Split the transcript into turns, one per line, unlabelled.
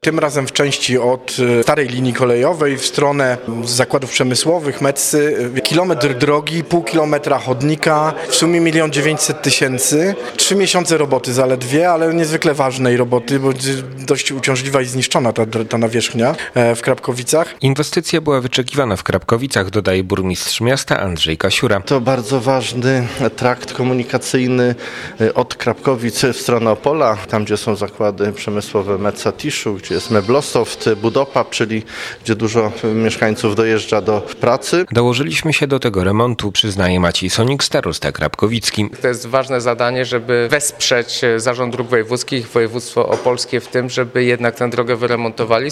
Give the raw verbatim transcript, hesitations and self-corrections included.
Tym razem w części od starej linii kolejowej w stronę zakładów przemysłowych, Medsy, kilometr drogi, pół kilometra chodnika, w sumie milion dziewięćset tysięcy. Trzy miesiące roboty zaledwie, ale niezwykle ważnej roboty, bo dość uciążliwa i zniszczona ta, ta nawierzchnia w Krapkowicach.
Inwestycja była wyczekiwana w Krapkowicach, dodaje burmistrz miasta Andrzej Kasiura.
To bardzo ważny trakt komunikacyjny od Krapkowic w stronę Opola, tam gdzie są zakłady przemysłowe Medsa Tiszu, gdzie jest Meblosoft, Budopa, czyli gdzie dużo mieszkańców dojeżdża do pracy.
Dołożyliśmy się do tego remontu, przyznaje Maciej Sonik, starosta krapkowicki.
To jest ważne zadanie, żeby wesprzeć Zarząd Dróg Wojewódzkich, województwo opolskie w tym, żeby jednak tę drogę wyremontowali.